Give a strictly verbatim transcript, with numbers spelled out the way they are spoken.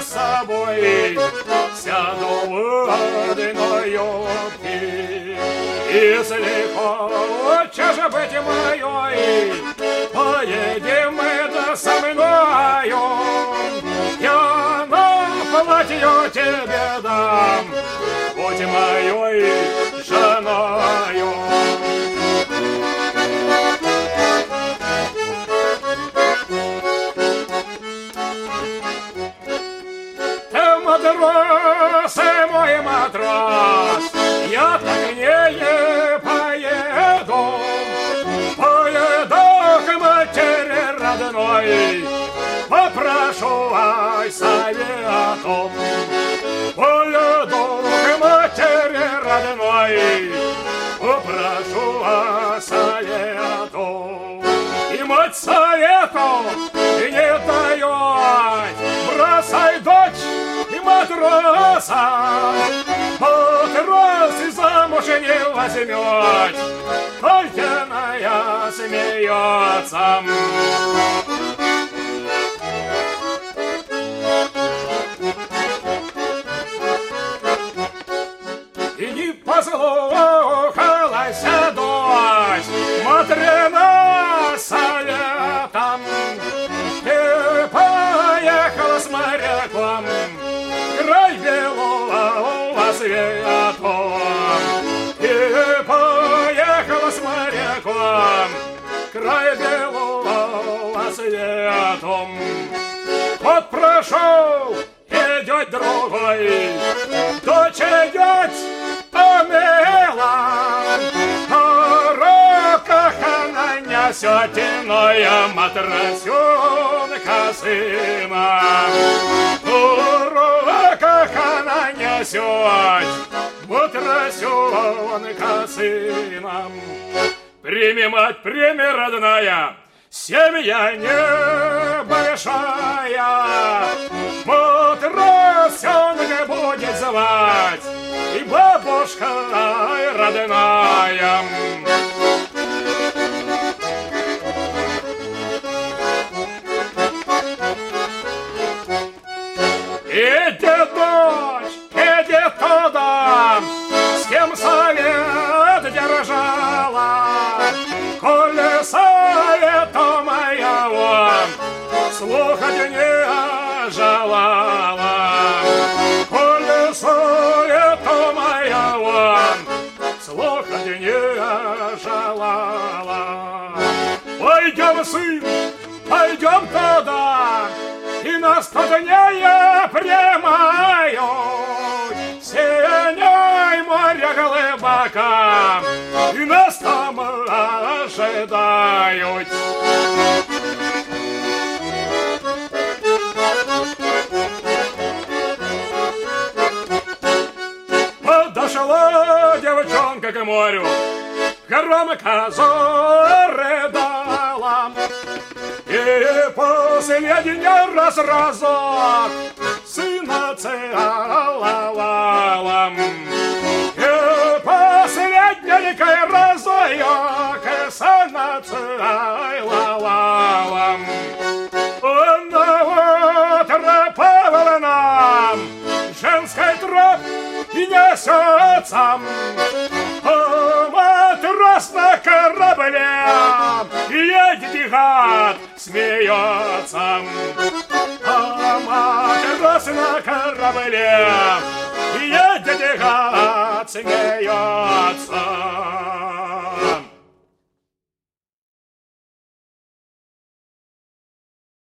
с собой сяду в одной юбке. Если хочешь быть моей, поедем мы да со мною. Я на платье тебе дам, будь моей женою. Ты матрос, мой матрос, я так не поеду. Поеду к матери родной, попрошу ай совету. Поеду к матери родной, попрошу ай совету. И мать совету не дает: бросай дочь и матроса. Матрос и замуж не возьмет, Кольтяная смеется. И не послухалась дочь Матрена советом, и поехала с моряком край белого свету. И поехала с моряком край белого свету. Вот прошел, идет другой, дочь идет помела, на руках она несет иное матросенка сына. На руках она несет матросенка сына. Прими, мать, прими, родная, семья небольшая, матросенка будет звать и бабушка родная. Иди, дочь, иди туда, с кем совет держала. Коли совета моего слухать не желала, коли совета моего слухать не желала. Пойдем, сын, пойдем туда, и нас тут не примают. Синей море глубоко, и нас там ожидают. Подошла девчонка к морю, громко зарыдала, и последний раз разок сына целовала. И последний разок сына целовала. Он на утро по волнам женской троп и несется. Матрос на корабле едет, гад смеется. А матрос на корабле едет, гад смеется.